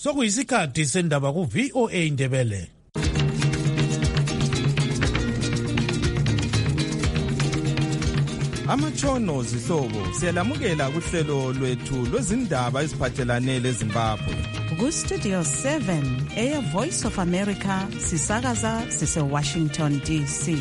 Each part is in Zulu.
Sokuyisikhathi sendaba ku VOA Indebele. Amatshono zihlobo siyalamukela kuhlelo lwethu lwezindaba eziphathelane leZimbabwe. Ku-Studio 7 Air Voice of America sisakaza sise-Washington DC.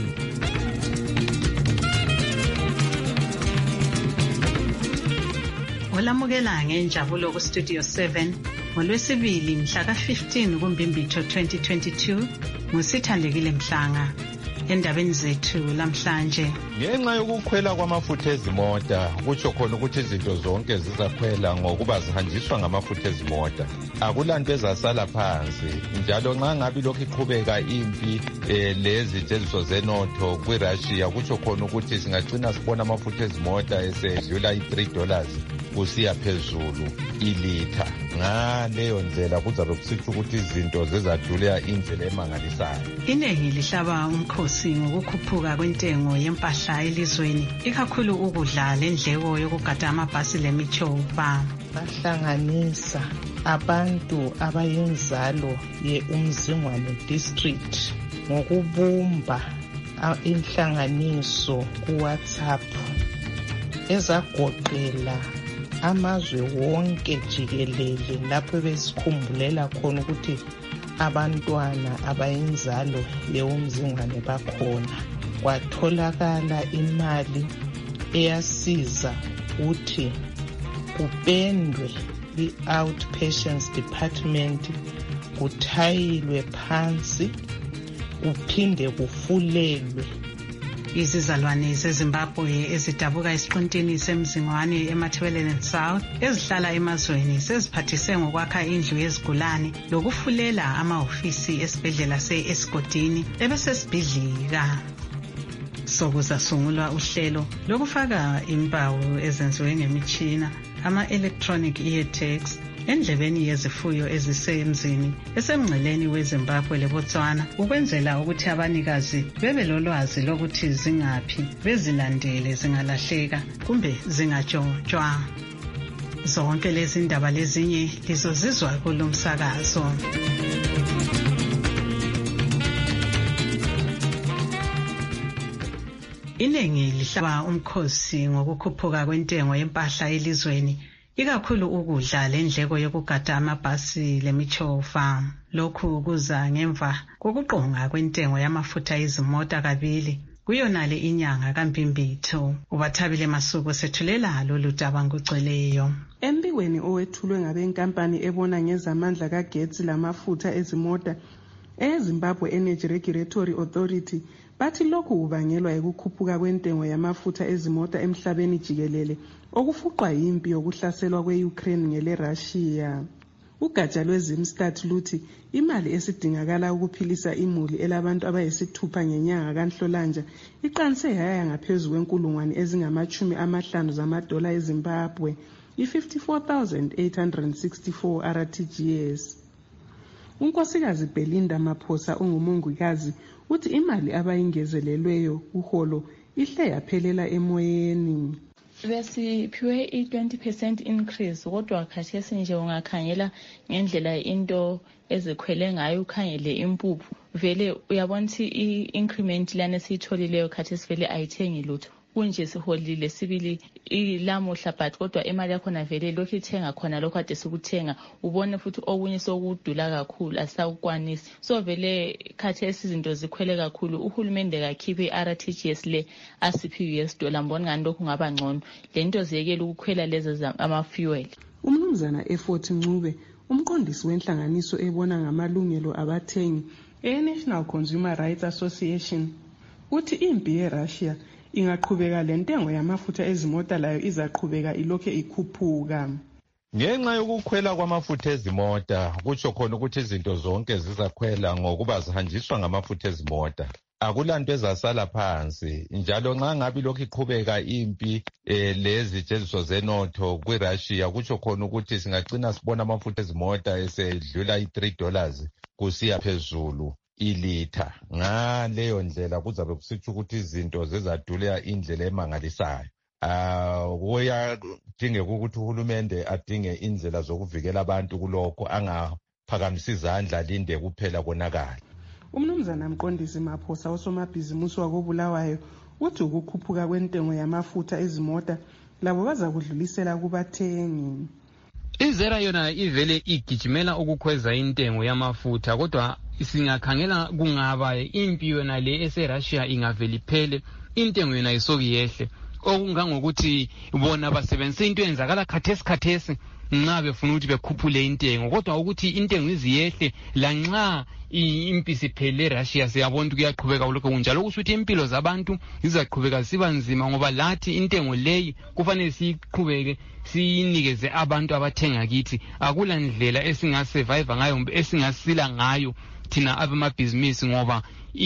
Olamukela ngenjabulo ku-Studio 7 ngolwesibili mhla ka-15 kuMbimbitho 2022 nguSithandekile Mhlanga. Endabeni zethu lamhlanje, ngenxa yokukhwela kwamafutha ezimota kutsho khona ukuthi izinto zonke zizakhwela ngokuba zihanjiswa ngamafutha ezimota. Akulanto ezasala phansi, njalo nxa ngabe lokhu iqhubeka impi lezithengiso zenotho kwiRussia kutsho khona ukuthi singagcina sibona amafutha ezimota esedlula $3 kusiya phezulu ilitha. Ngaleyo ndlela kuzabe kusitsho ukuthi izinto zizadlula indlela emangalisayo. Iningi lihlaba umkhosi ngokukhuphuka kwentengo yempahla elizweni, ikakhulu ukudla lendleko yokugada amabhasi lemithova. Bahlanganisa abantu abayinzalo ye-Umzingwane District ngokubumba inhlanganiso ku-WhatsApp ezagoqela amazwe wonke jikelele lapho besikhumbulela khona ukuthi abantwana abayinzalo ye-Umzingwane bakhona. Kwatholakala imali eyasiza ukuthi kupendwe i-outpatients department, kuthayilwe phansi, kuphinde kufulelwe. Izizalwane zeZimbabwe ezidabuka esiqintini semzingwane eMatabeleland South ezihlala emazweni seziphathise ngokwakha indlu yezigulane lokufulela amahofisi esibhedlela se-Esigodini ebesesibhidlika. Sokuzasungulwa uhlelo lokufaka impawu ezenziwe ngemitshina ama-electronic ear tags endlebeni yezifuyo ezisemzini esemngceleni weZimbabwe leBotswana ukwenzela ukuthi abanikazi bebe lolwazi lokuthi zingaphi bezilandele zingalahleka kumbe zingatshontshwa. Zonke lezi ndaba lezinye lizozizwa kulo msakazo. Iningi lihlaba umkhosi ngokukhuphuka kwentengo yempahla elizweni, ikakhulu ukudla lendleko yokugada amabhasi lemithova. Lokhu kuza ngemva kokuqonga kwentengo yamafutha ezimota kabili kuyonale inyanga kaMbimbitho. Ubathabile Masuku sethulela lolu daba ngugcweleyo. Embikweni owethulwe ngabenkampani ebona ngezamandla kagetsi lamafutha ezimota eZimbabwe Energy Regulatory Authority, bathi lokhu kubangelwa ukukhuphuka kwentengo yamafutha ezimota emhlabeni jikelele okufuqwa yimpi yokuhlaselwa kwe-Ukraine ngele-Russia. Ugatsha lweZimstat luthi imali esidingakala ukuphilisa imuli elabantu abayisithupha ngenyanga kaNhlolanja iqanse yaya ngaphezu kwenkulungwane ezingama-50 zamadola eZimbabwe, i-54,864 RTGS. Unkosikazi Belinda Maphosa ongumongikazi uthi imali abayingezelelweyo uholo ihle yaphelela emoyeni. Besiphiwe i-20% increase, kodwa khathesi nje ungakhangela ngendlela into ezikhwele ngayo ukhangele impuphu vele uyabona ukuthi i-increment lana esiyitholileyo khathesi vele ayithengi lutho. Kunje siholile sibili ilamuhla but kodwa imali yakhona vele lokhu ithenga khona lokho ade sikuthenga, ubone futhi okunye sokudula kakhulu asawukwanisi. So vele khathesi izinto zikhwele kakhulu. Uhulumende kakhiphe i-RTGS le asiphi $US mbona ngani lokhu ngaba ngcono. Lento ziyekela ukukhwela lezi ama-fuel. Umnumzana Effort Ncube, umqondisi wenhlanganiso ebona ngamalungelo abathengi e-National Consumer Rights Association, uthi impi yeRussia ingaqhubeka lentengo yamafutha ezimota layo izaqhubeka ilokhe ikhuphuka. Ngenxa yokukhwela kwamafutha ezimota kutsho khona ukuthi izinto zonke zizakhwela ngokuba zihanjiswa ngamafutha ezimota. Akulanto ezasala phansi, njalo nxa ngabe lokhu iqhubeka impi lezithengiso zenotho kwiRussia kutsho khona ukuthi singagcina sibona amafutha ezimota esedlula $3 kusiya phezulu ilitha. Ngaleyo ndlela kuzabe kusitsho ukuthi izinto zizadlula indlela emangalisayo. Kuyadingeka ukuthi uhulumende adinge indlela zokuvikela abantu kulokho phakamisa izandla linde kuphela konakala. Umnumzana Mqondisi Maphosa osomabhizimusi wakobulawayo uthi ukukhuphuka kwentengo yamafutha ezimota labo baza kudlulisela kubathengi. Izera yona ivele igijimela ukukhweza intengo yamafutha, kodwa singakhangela kungaba impi yona le eseRussia ingaveli phele intengo yona isoki yehle, okungangokuthi bona basebenzisa into eyenzakala khathesi nxa befuna ukuthi bekhuphule intengo, kodwa ukuthi intengo iziyehle lanxa impi siphele eRussia siyabona ukuthi kuyaqhubeka lokho kunjalo ukuthi impilo zabantu zizaqhubeka siba nzima, ngoba lathi intengo leyi kufanele siqhubeke siyinikeze abantu abathenga kithi. Akula ndlela esingasurvive ngayo esingasila ngayo thina abamabhizinisi, ngoba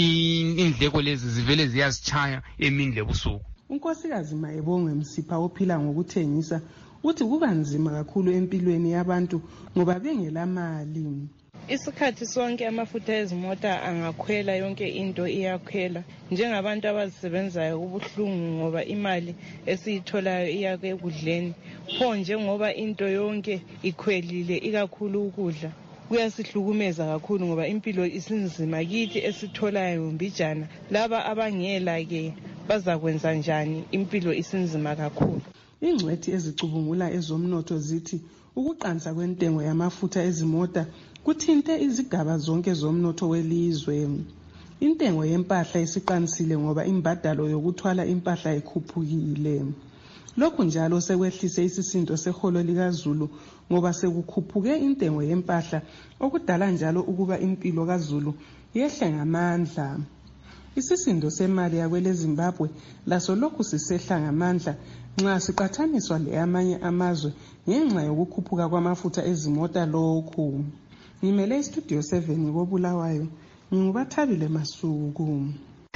indleko lezi zivele ziyasichaya emini lebusuku. Unkosikazi Mayebonge Msipha ophila ngokuthengisa uthi kuba nzima kakhulu empilweni yabantu ngoba bengela mali. Isikhathi sonke amafutha ezimota angakhwela, yonke into iyakhwela. Njengabantu abazisebenzayo kubuhlungu ngoba imali esiyitholayo iya ekudleni. Pho njengoba into yonke ikhwelile ikakhulu ukudla, kuyasihlukumeza kakhulu ngoba impilo isinzima kithi esitholayo mbijana. Laba abangela ke bazakwenza njani? Impilo isinzima kakhulu. Ingcwethi ezicubungula ezomnotho zithi ukuqansa kwentengo yamafutha ezimota kuthinte izigaba zonke zomnotho welizwe. Intengo yempahla isiqansile ngoba imbadalo yokuthwala impahla ikhuphukile. Lokhu njalo sekwehlise isisindo seholo likaZulu ngoba sekukhuphuke intengo yempahla, okudala njalo ukuba impilo kaZulu yehle ngamandla. Isisindo semali yakwele Zimbabwe laso lokhu sisehla ngamandla nxa siqathaniswa leyamanye amazwe ngenxa yokukhuphuka kwamafutha ezimota lokhu. Ngimele iStudio 7 kobulawayo, ngingubathabile Masuku.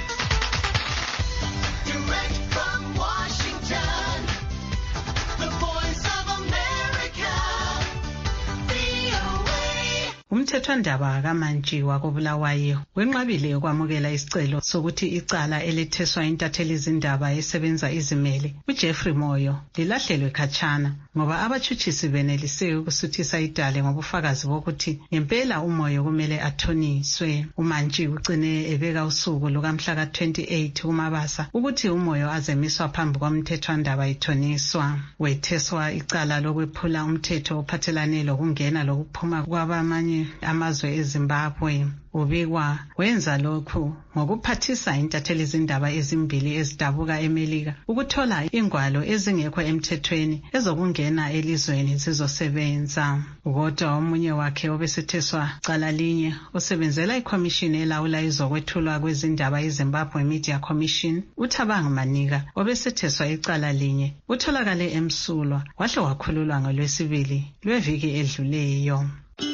Umthethwandaba kaMantshi kobulawayo wenqabile ukwamukela isicelo sokuthi icala elitheswa intatheli izindaba esebenza izimele uJeffrey Moyo lilahlelwe khatshana ngoba abatshutshisi benelise ukusuthisa idale ngobufakazi bokuthi ngempela uMoyo kumele athoniswe. uMantshi ucine ebeka usuku lukamhla ka-28 kuMabasa ukuthi uMoyo azemiswa phambi komthethwandaba ithoniswa. Wetheswa icala lokwephula umthetho ophathelane lokungena lokuphuma kwabamanye amazwe eZimbabwe. Ubikwa wenza lokhu ngokuphathisa intatheli izindaba ezimbili ezidabuka eMelika ukuthola ingwalo ezingekho emthethweni ezokungena elizweni zizosebenza. Kodwa omunye wakhe obesetheswa cala linye osebenzela iCommission elawula izokwethulwa kwezindaba iZimbabwe Media Commission, uThabang Manika, obesetheswa icala linye utholakale emsulwa wahle wakhululwa ngolwesibili lweviki edluleyo.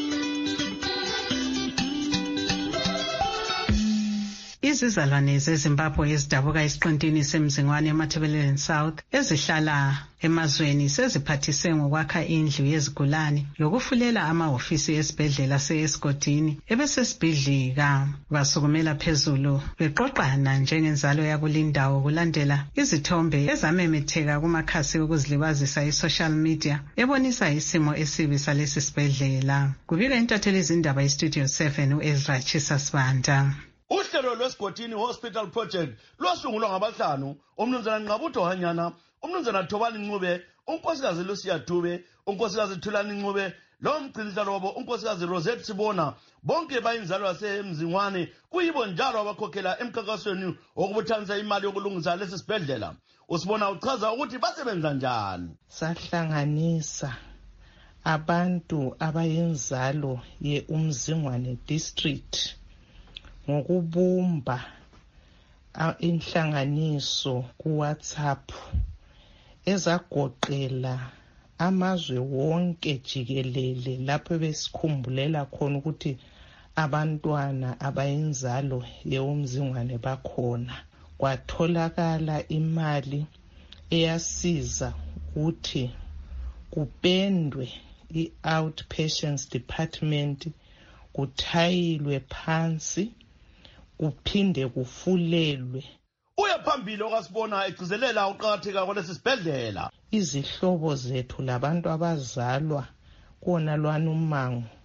Izizalwane zeZimbabwe ezidabuka esiqintini semzingwane eMatabeleland South ezihlala emazweni seziphathise ngokwakha indlu yezigulane lokufulela amahofisi esibhedlela se-Esgodini ebesesibhidlika. Basukumela phezulu beqoqana njengenzalo yakulindawo kulandela izithombe ezamemetheka kumakhasi okuzilibazisa i-social media ebonisa isimo esibi salesi sibhedlela. Kubika intatheli izindaba iStudio 7 uEzra Chisasibanda. Uhlelo lweSgodini Hospital Project lwasungulwa ngabahlanu umnumzana Nqabutho Hanyana, umnumzana Thobani Ncube, unkosikazi Lucia Dube, unkosikazi Thulani Ncube, lo mgcinisihlalo wabo unkosikazi Rosette Sibona, bonke bayinzalo yasemzingwane kuyibo njalo abakhokhela emkhankasweni wokubuthanisa imali yokulungisa lesi sibhedlela. Usibona uchaza ukuthi basebenza njani. Sahlanganisa abantu abayinzalo yeUmzingwane district ngokubumba inhlanganiso kuWhatsApp ezagoqela amazwe wonke jikelele lapho besikhumbulela khona ukuthi abantwana abayinzalo yeUmzingwane bakhona. Kwatholakala imali eyasiza ukuthi kupendwe i-outpatients department, kuthayilwe phansi, kuphinde kufulelwe. Uyaphambili okasibona egcizelela uqakatheka kwalesi sibhedlela. Izihlobo zethu labantu abazalwa kona lwana umango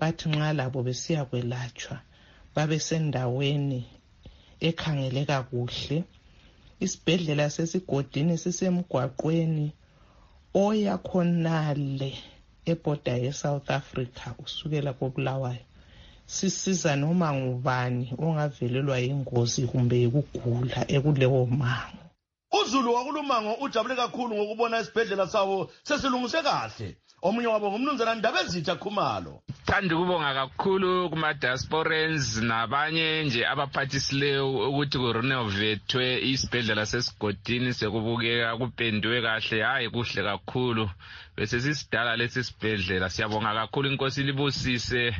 bathi nxa labo besiya kwelatshwa babe sendaweni ekhangeleka kuhle. Isibhedlela sesigodini sisemgwaqweni oya khonale ebhoda yeSouth Africa usukela koBulawayo. Sisiza noma ngubani ongavelelwa yingozi kumbe ukugula ekulewo mango. uZulu wakulumango ujabule kakhulu ngokubona isibhedlela sawo sesilungise kahle. Omunye wabo ngumnumzana Ndabezitha Khumalo. Thanda ukubonga kakhulu kuma diasporans nabanye nje abaphathisileyo ukuthi kurenovethwe isibhedlela sesigodini sekubukeka kupendwe kahle. Hayi kuhle kakhulu. Bese sisidala lesi sibhedlela. Siyabonga kakhulu inkosi libusise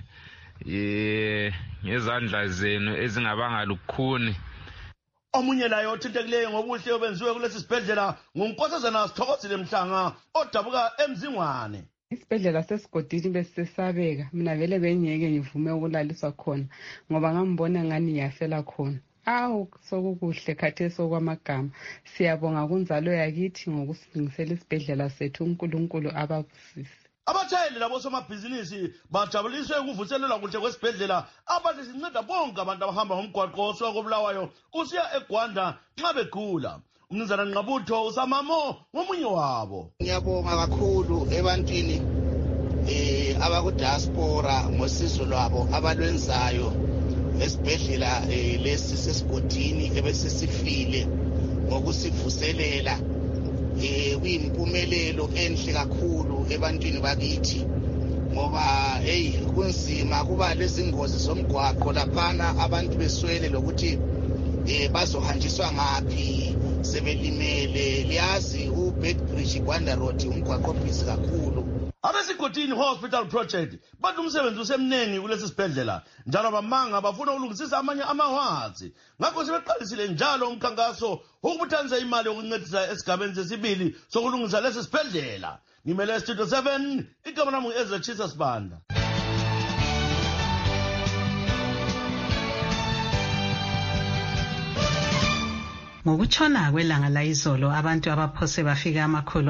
ngezandla zenu ezingabanga lukhuni. Omunye layo othintekileyo ngobuhle obenziwe kulesi sibhedlela nguNkosazana Sithokozile Mhlanga odabuka eMzingwane. Isibhedlela sesigodini besesabeka, mina vele bengeke ngivume ukulaliswa khona ngoba ngambona ngani yafela khona. Awu sokukuhle khathesi okwamagama. Siyabonga kunzalo yakithi ngokusilungisela isibhedlela sethu. uNkulunkulu ababusise. Abatshayeli labo somabhizinisi bajabuliswe ukuvuselelwa kuhle kwesibhedlela abathi sinceda bonke abantu abahamba ngomgwaqo osuka koBulawayo usiya eGwanda nxa begula. Umnumzana Nqabutho uSamamo ngomunye wabo. Ngiyabonga kakhulu ebantwini abakudiaspora ngosizo lwabo abalwenzayo esibhedlela lesi sesigodini ebesisifile ngokusivuselela. Kuyimpumelelo enhle kakhulu ebantwini bakithi ngoba kunzima kuba lezingozi zomgwaqo laphana abantu beswele lokuthi bazohanjiswa ngaphi sebelimele. Liyazi uBedbridge Gwanda Road umgwaqo obhizi kakhulu. Abesigodini Hospital Project bathi umsebenzi usemnengi kulesi sibhedlela njalo bamanga bafuna ukulungisisa amanye amahwanzi. Ngakho sebeqalisile njalo umkhankaso ukubuthanisa imali yokuncedisa esigabeni sesibili sokulungisa lesi sibhedlela. Ngimele Studio 7 igama lami Ezra Chisa Sibanda. Ngokutshona kwelanga layizolo abantu abaphose bafika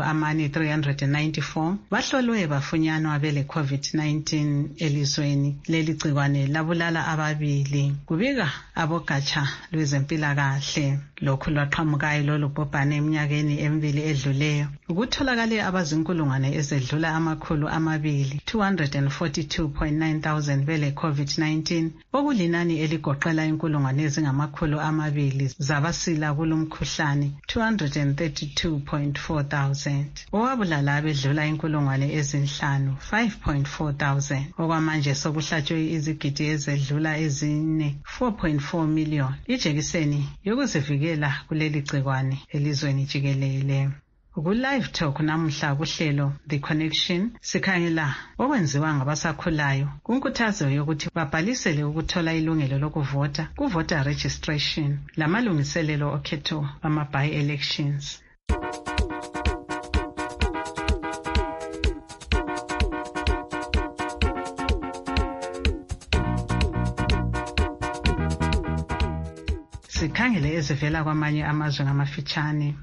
494 bahlolwe bafunyanwa bele COVID-19 elizweni. Leli gcikwane labulala ababili. Kubika abogatsha lwezempilakahle. Lokhu lwaqhamukayo lolu bhubhane eminyakeni emibili edluleyo. Ukutholakale abazinkulungwane ezedlula 242.9,000 bele COVID-19 okulinani eligoqela inkulungwane ezingama200 zabasila kulumkhuhlane 232.4,000. Owabulala abedlula inkulungwane ezinhlanu 5.4,000. Okwamanje sokuhlatshwe izigidi ezedlula ezine 4.4 million. Ijekiseni yokuzivikela kuleli gcikwane elizweni jikelele. Ku-Live Talk namuhla kuhlelo The Connection sikhangela okwenziwa ngabasakhulayo kunkuthazo yokuthi babhalisele ukuthola ilungelo lokuvota ku-voter registration lamalungiselelo okhetho ama-by-elections. Sikhangele ezivela kwamanye amazwe ngamafitshane.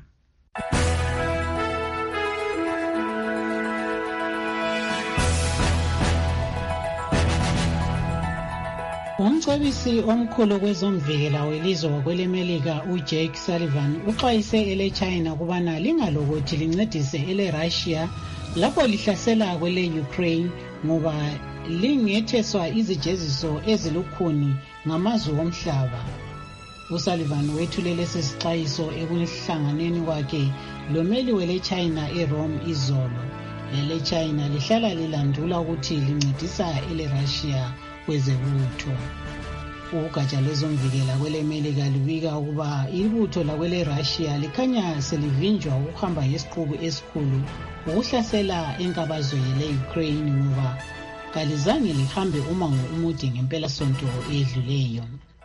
Umcebisi omkhulu kwezomvikela welizwe wakwelemelika uJake Sullivan uxwayise eleChina kubana lingalokothi lincedise eleRussia lapho lihlasela kwele-Ukraine ngoba lingetheswa izijeziso ezilukhuni ngamazwe omhlaba. uSullivan wethule lesi sixwayiso ekuhlanganeni kwakhe lomeli weleChina eRome izolo. LeChina lihlala lilandula ukuthi lincedisa eleRussia kwezebutho. Ugatsha lwezomvikela kwelemelika lubika ukuba ibutho lakweleRussia likhanya selivinjwa ukuhamba ngesiqubu esikhulu ukuhlasela enkabazweni le-Ukraine ngoba kalizange lihambe umango umude ngempelasonto edluleyo.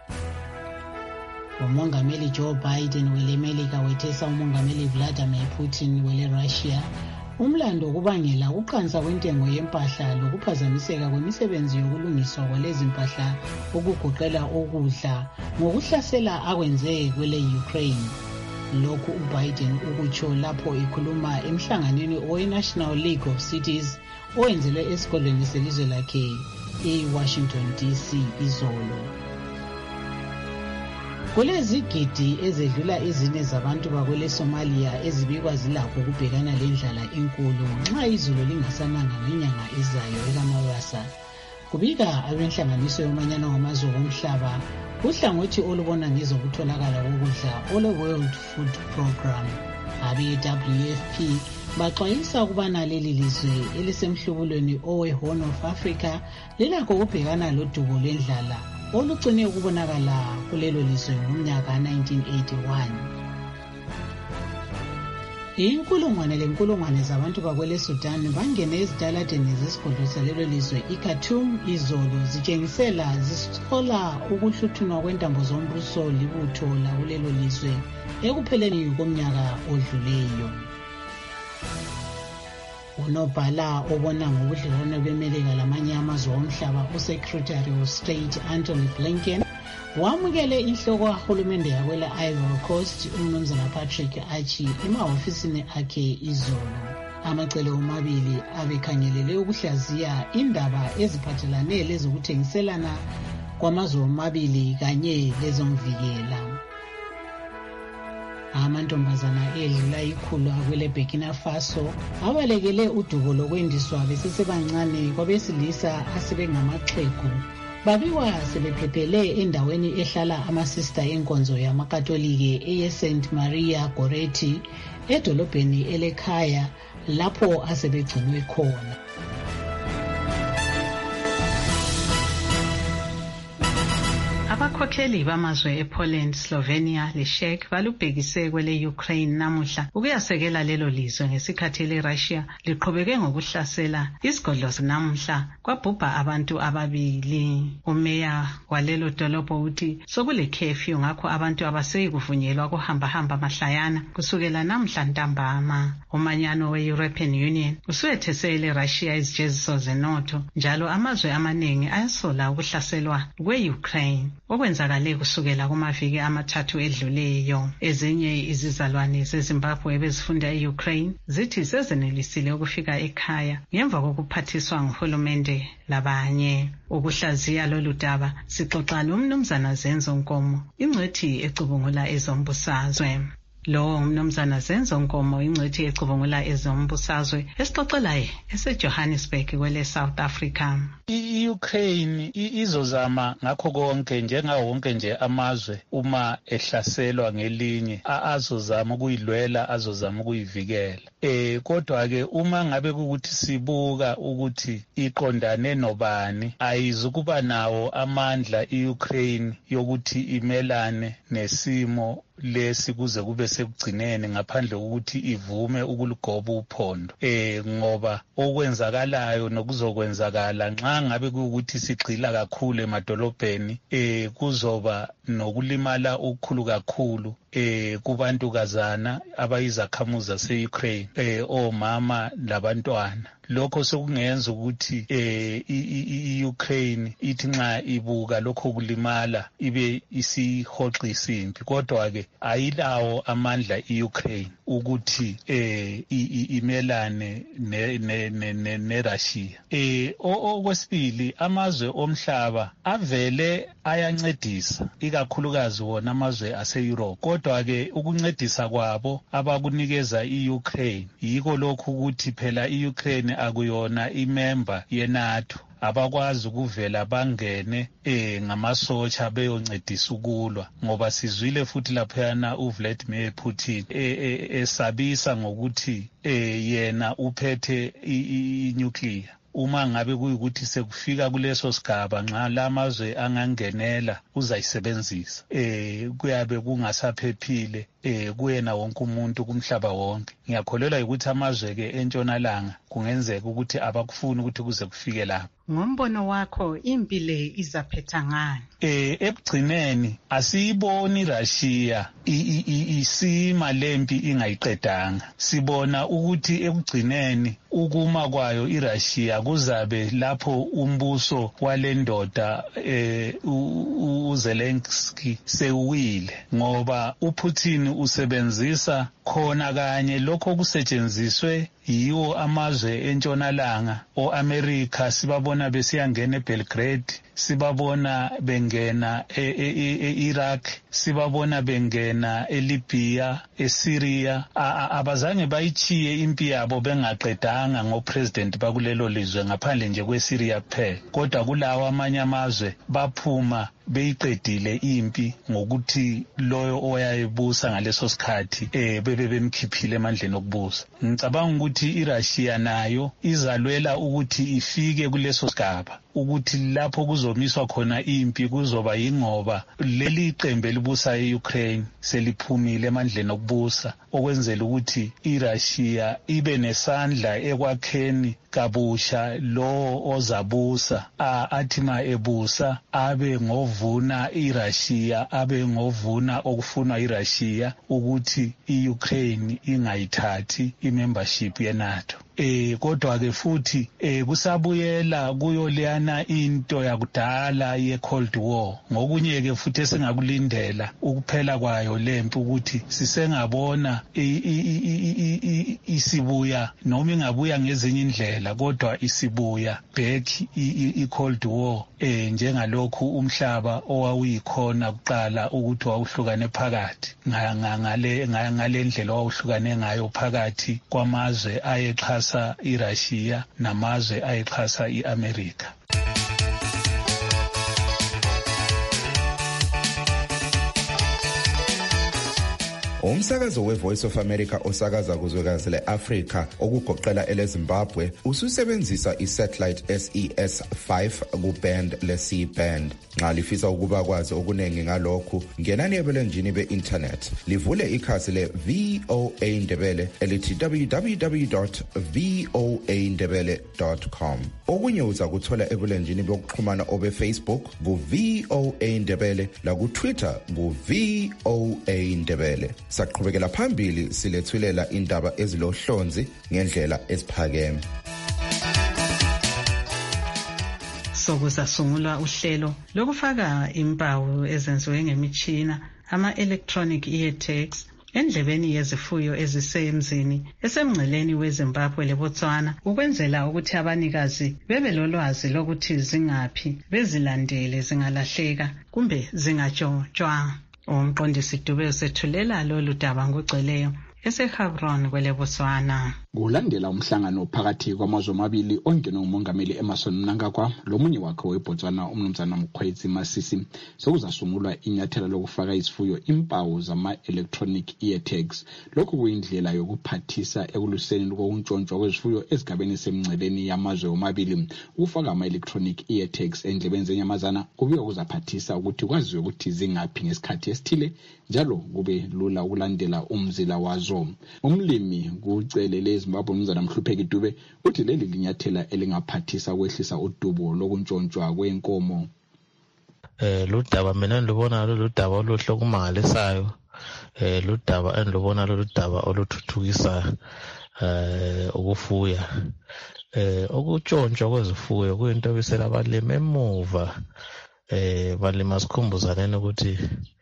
Umongameli Joe Biden welemelika wethesa umongameli Vladimir Putin weleRussia umlando kubangela uqansa kwentengo yempahla lokuphazamiseka kwemisebenzi yokulungiswa kwalezi mpahla okugoqela ukudla ngokuhlasela akwenze kwele-Ukraine. Lokhu uBiden ukutsho lapho ekhuluma emhlanganweni we-National League of Cities owenzelwe esikolweni selizwe lakhe eWashington DC izolo. Kulezigidi ezedlula ezine zabantu bakwele Somalia ezibikwa zilakho ukubhekana lendlala enkulu nxa izulu lingasananga ngenyanga ezayo ekamabasa. Kubika abenhlanganiso yomanyano ngamazwe omhlaba uhlangothi olubona ngezokutholakala kokudla ole World Food Program abe-WFP baxwayisa ukubana leli lizwe elisemhlubulweni owe-Horn of Africa lilakho ukubhekana lodubo lwendlala olugcine ukubonakala kulelo lizwe ngomnyaka 1981. Inkulungwane zabantu bakwele Sudan bangene ezitaladeni zesigodlo salelo lizwe iKhartoum izolo zitshengisela zisithola ukuhluthunwa kwentambo zombuso libutho lakulelo lizwe ekupheleni komnyaka odluleyo. Unobhala obona ngobudlelwano beMelika lamanye amazwe omhlaba uSecretary of State Anthony Blinken wamukele inhloko kahulumende yakwela Ivory Coast uMnumzana Patrick Achi emahofisini akhe izolo. Amacele omabili abekhangelele ukuhlaziya indaba eziphathelane lezokuthengiselana kwamazwe omabili kanye lezomvikela. Amantombazana edlula 100 akwele Burkina Faso abalekele udubo lokwendiswa besesebancane kwabesilisa asebengamaxhegu babikwa sebephephele endaweni ehlala amasista enkonzo yamakatolike eyeSt Maria Goretti edolobheni elekhaya lapho asebegcinwe khona. Abakhokheli bamazwe ePoland, Slovenia leCzech balubhekise kwele Ukraine namuhla ukuyasekela lelo lizwe ngesikhathi leRussia liqhubeke ngokuhlasela isigodlo namuhla kwabhubha abantu ababili. Umeya walelo dolobho uthi sokule curfew ngakho abantu abaseyi kuvunyelwa kuhamba mahlayana kusukela namuhla ntambama. Umanyano we-European Union usuyethesele Russia izijeziso zenotho njalo amazwe amaningi ayasola ukuhlaselwa kwe-Ukraine okwenzakale kusukela kumaviki amathathu edluleyo. Ezinye izizalwane zeZimbabwe bezifunda eUkraine zithi sezenelisile ukufika ekhaya ngemva kokuphathiswa nguhulumende labanye. Ukuhlaziya lolu daba sixoxa noMnumzana Zenzo Nkomo, ingcwethi ecubungula ezombusazwe. Lo uMnumzana Zenzo Nkomo ingcwethi ecubungula ezombusazwe esixoxelayo eseJohannesburg kwele South Africa. I-Ukraine izozama ngakho konke njengawo wonke nje amazwe uma ehlaselwa ngelinye azozama ukuyilwela, azozama ukuyivikela. Kodwa ke uma ngabe ukuthi sibuka ukuthi iqondane nobani, ayizukuba nawo amandla iUkraine yokuthi imelane nesimo lesi kuze kube sekugcinene ngaphandle kokuthi ivume ukulugoba uphondo. Ngoba okwenzakalayo nokuzokwenzakala nxa ngabe ukuthi sigxila kakhulu emadolobheni kuzoba nokulimala okukhulu kakhulu kubantukazana abayizakhamuzi zase-Ukraine, omama labantwana. Lokho sekungenza ukuthi i-Ukraine ithi nxa ibuka lokho kulimala ibe isihoxisa impi. Kodwa ke ayilawo amandla i-Ukraine ukuthi imelane neRussia. Okwesibili, amazwe omhlaba avele ayancedisa ikakhulukazi wona amazwe ase-Europe. Kodwa ke ukuncedisa kwabo abakunikeza i-Ukraine yiko lokhu ukuthi phela i-Ukraine akuyona imember yeNATO, abakwazi ukuvela bangene ngamasotsha beyoncedisa ukulwa, ngoba sizwile futhi laphana uVladimir Putin esabisa ngokuthi yena uphethe i-nuclear. Uma ngabe kuyikuthi sekufika kuleso sigaba nxa lamazwe angangenela uzayisebenzisa, kuyabe kungasaphephile kuyena wonke umuntu kumhlaba wonke. Ngiyakholelwa ukuthi amazwe ke entshonalanga kungenzeka ukuthi abakufuni ukuthi kuze kufike lapho. Ngombono wakho impi le izaphetha ngani? Ekugcineni asiyiboni Russia isima lempi ingayiqedanga. Sibona ukuthi ekugcineni ukuma kwayo iRussia kuzabe lapho umbuso walendoda uZelensky sewile, ngoba uPutin usebenzisa khona kanye lokho kusetshenziswe yiwo amazwe entshonalanga o-America. Sibabona besiyangena eBelgrade, sibabona bengena e-Iraq, sibabona bengena eLibya, eSyria. Abazange bayichiye impi yabo bengaqedanga ngopresident bakulelo lizwe ngaphandle nje kweSyria kuphela, kodwa kulawo amanye amazwe baphuma beyiqedile impi ngokuthi loyo owayebusa ngaleso sikhathi bemkhiphile emandleni okubusa. Ngicabanga ukuthi iRussia nayo izalwela ukuthi ifike kuleso sigaba, ukuthi lapho kuzomiswa khona impi kuzoba yingoba leli qembu elibusa eUkraine seliphumile emandleni okubusa, okwenzela ukuthi iRussia ibe nesandla ekwakheni kabusha lo ozabusa, athi ma ebusa abe ngovuna iRussia, abe ngovuna okufunwa iRussia ukuthi iUkraine ingayithathi imembership yeNATO. Kodwa ke futhi kusabuyela kuyo leyana into yakudala ye-Cold War. Ngokunye ke futhi esingakulindela ukuphela kwayo lempi ukuthi sisengabona isibuya, noma ingabuya ngezinye indlela, kodwa isibuya back i-Cold War njengalokhu umhlaba owawuyikhona kuqala ukuthi wawuhlukane phakathi ngale ndlela wawuhlukane ngayo phakathi kwamazwe ayexhasa iRussia namazwe ayexhasa iAmerica. Umsakazo weVoice of America osakaza kuzwekazi le-Afrika okugoqela eleZimbabwe ususebenzisa isatellite SES-5 kuband le-C-band. Nxa lifisa ukuba kwazi okunengi ngalokhu, ngenani ebulenjini be-internet, livule ikhasi le-VOA Ndebele elithi www.voandebele.com. Okunye uza kuthola ebulenjini bokuxhumana obe-Facebook ku-VOA Ndebele, laku-Twitter ku-VOA Ndebele. Saqhubekela phambili silethulela indaba ezilohlonzi ngendlela eziphakeme. Sokuzasungulwa uhlelo lokufaka impawu ezenziwe ngemitshina, ama-electronic ear tags, endlebeni yezifuyo ezisemzini esemngceleni weZimbabwe leBotswana, ukwenzela ukuthi abanikazi bebe lolwazi lokuthi zingaphi, bezilandele zingalahleka kumbe zingatshontshwanga. Umqondisi Dube usethulela lolu daba ngogcweleyo eseHebron kweleBotswana. Kulandela umhlangano phakathi kwamazwe amabili ongenwe ngumongameli Emmerson Mnangagwa lomunye wakhe weBotswana umnumzana Mkhwezi Masisi, sokuzasungulwa inyathela lokufaka izifuyo impawu zama-electronic ear tags. Lokhu kuyindlela yokuphathisa ekuluseni kokuntshontshwa kwezifuyo ezigabeni semngceleni yamazwe omabili. Ukufaka ama-electronic ear tags endlebeni zenyamazana kubiwe kuzaphathisa ukuthi kwaziwe ukuthi zingaphi ngesikhathi esithile, njalo kube lula ukulandela umzila wazo. Umlimi kucelele eZimbabwe umnumzana Mhlupheki Dube uthi leli linyathela elingaphathisa ukwehlisa udubo lokuntshontshwa kwenkomo. Ludaba mina ndibona ludaba oluhle okumangalisayo, ludaba endibona ludaba oluthuthukisa ukufuya. Ukutshontsha kwezifuyo kuyinto ebisela abalimi emuva. Balima sikhumbuzaneni ukuthi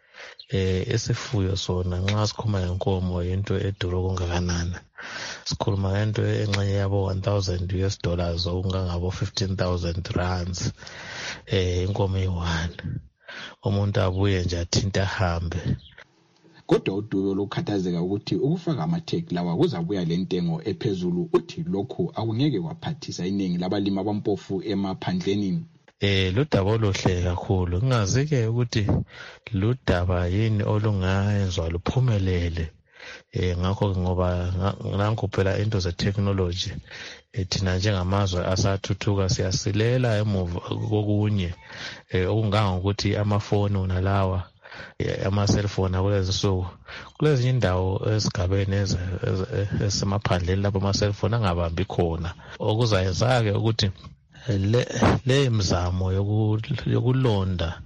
isifuyo sona nxa sikhuluma ngenkomo yinto edura okungakanani. Sikhuluma ngento enxenye yabo $1,000 okungangabo 15,000 rands. Inkomo iyi-1, umuntu abuye nje athinta ahambe. Kodwa uDube lokukhathazeka ukuthi ukufaka ama-tag lawa kuzabuya lentengo ephezulu, uthi lokhu akungeke kwaphathisa iningi labalimi abampofu emaphandleni. Ludaba oluhle kakhulu. Ngingazike ukuthi ludaba yini olungayenzwa luphumelele. Ngakho ngoba nanku phela into ze-technology thina njengamazwe asathuthuka siyasilela emuva kokunye okungangokuthi amafoni unalawa ama-cellphone akulezinsuku kulezinye indawo ezigabeni ezisemaphandleni lapho ama-cellphone angabambi khona, okuzayenza-ke ukuthi le mzamo yokulonda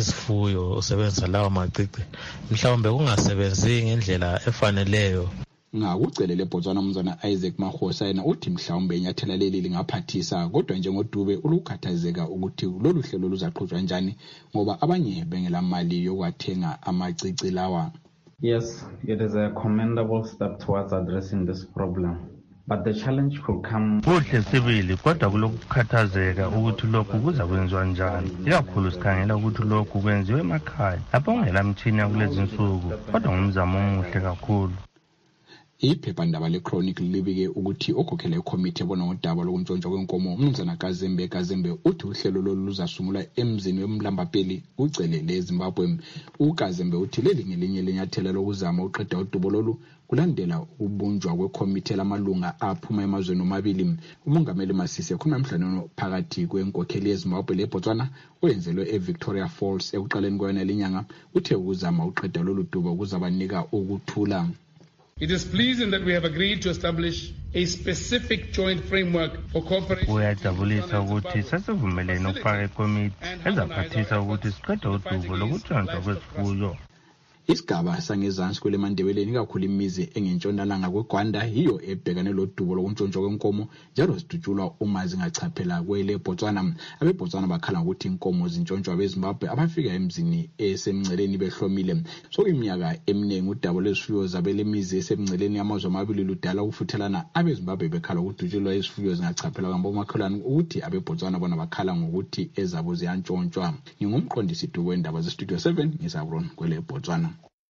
izifuyo usebenzisa lawa macici mhlawumbe kungasebenzi ngendlela efaneleyo. ngakucelele eBotswana umnumzana Isaac Mahosa yena uthi mhlawumbe inyathela leli lingaphathisa kodwa njengoDube ulukhathazeka ukuthi lolu hlelo luzaqhutshwa kanjani ngoba abanye bengela mali yokwathenga amacici lawa. Yes, it is a commendable step towards addressing this problem. But the challenge could come. Kuhle sibili kodwa kulokukhathazeka ukuthi lokhu kuza kwenziwa njani. Ikakhulu sikhangela ukuthi lokhu kwenziwe emakhaya lapho ungela mtshini yakulezi nsuku kodwa ngumzamo omuhle kakhulu. Iphephandaba leChronicle libike ukuthi okhokhela ikomiti ebona ngodaba lokuntshontshwa kwenkomo umnumzana Kazembe uthi uhlelo lolu luzasungula emzini wemlambapeli ucelele eZimbabwe. uKazembe uthi leli ngelinye lenyathela lokuzama uqeda udubo lolu kulandela ukubunjwa kwekomiti lamalunga aphuma emazweni omabili. Umongameli Masisi ekhuluma emhlanganweni phakathi kwenkokheli yeZimbabwe leBotswana oyenzelwe eVictoria Falls ekuqaleni kweyona lenyanga uthe ukuzama uqeda lolu dubo kuzabanika ukuthula. It is pleasing that we have agreed to establish a specific joint framework for cooperation. Kuyajabulisa ukuthi sesivumelene ukufaka ikomiti ezaphathisa ukuthi siqede udubo lokutshontshwa kwezifuyo. Isigaba sangezansi kweleMandebeleni kakhulu imizi engentshonalanga kweGwanda yiyo ebhekane lodubo lokuntshontsha kwenkomo njalo sidutshulwa uma zingachaphela kweleBotswana. AbeBotswana bakhala ukuthi inkomo zintshontsha abeZimbabwe abafika emzini esemngceleni behlomile. Iminyaka eminingi udaba lwezifuyo zabelemizi esemngceleni yamazwe amabili ludala ukufuthelana. AbeZimbabwe bekhala ukudutshulwa izifuyo zingachaphela kambomakhelwane ukuthi abeBotswana bona bakhala ngokuthi ezabo ziyantshontsha. Ngingumqondisi dubo wendaba zeStudio 7 ngisabron kweleBotswana.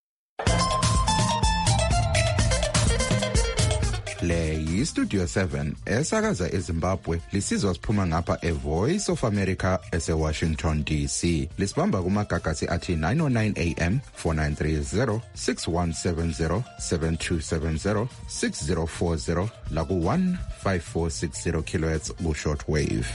Le yiStudio 7 esakaza eZimbabwe lisizwa siphuma ngapha eVoice of America eseWashington DC. Lisibamba kumagagasi athi 909 AM 4930 6170 7270 6040 la ku 15460 kHz ku shortwave.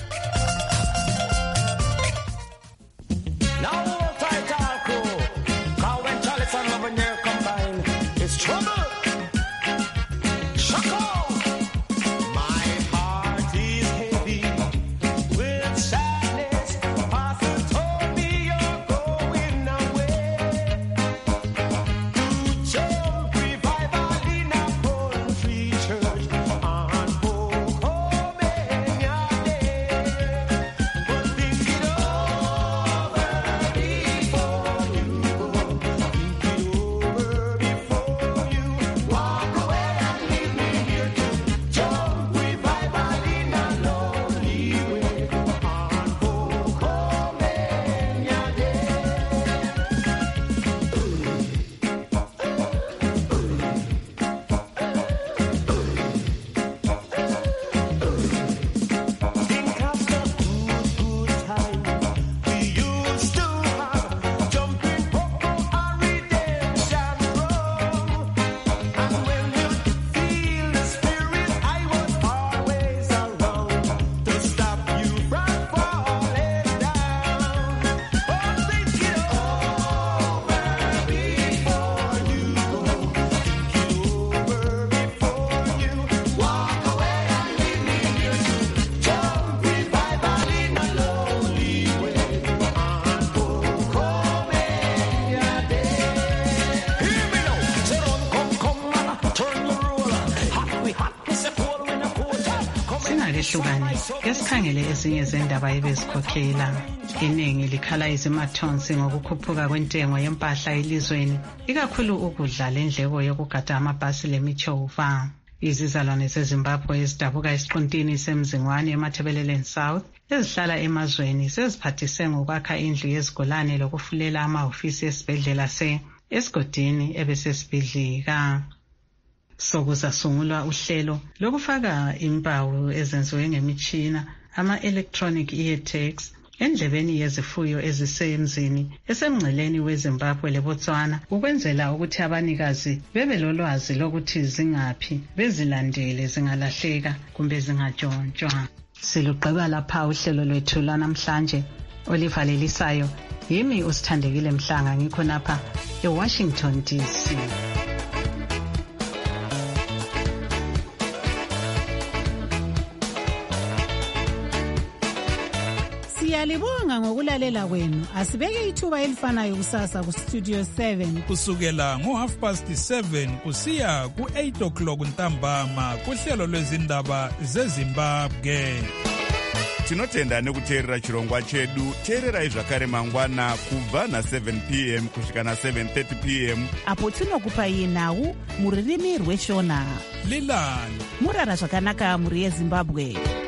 Esikhangele ezinye zendaba ebezikhokhela iningi likhala izimathonsi ngokukhuphuka kwentengo yempahla elizweni ikakhulu ukudla lendleko yokugada amabhasi lemithova. Izizalwane zeZimbabwe ezidabuka esiquntini semzingwane eMathebeleleni South ezihlala emazweni seziphathise ngokwakha indlu yezigulane lokufulela amahofisi esibhedlela esigodini ebesesibhidlika. Sokuzasungulwa uhlelo lokufaka impawu ezenziwe ngemitshina ama-electronic ear tags endlebeni yezifuyo ezisemzini esemngceleni weZimbabwe leBotswana ukwenzela ukuthi abanikazi bebe lolwazi lokuthi zingaphi bezilandele zingalahleka kumbe zingatshontshwa. Siluqeba lapha uhlelo lwethu lanamhlanje olivalelisayo yimi uSithandekile Mhlanga ngikho napha eWashington DC. Siyalibonga ngokulalela kwenu. Asibeke ithuba elifanayo kusasa ku Studio 7 kusukela ngo7:30 kusiya ku8 o'clock ntambama kuhlelo lwezindaba zeZimbabwe. Tinotenda nekuteerera chirongwa chedu. Teererai zvakare mangwana kubva na7 p.m. kusvika na7:30 p.m. apo tinokupai nhau muririmi rweshona. Lilani murara zvakanaka muri yeZimbabwe.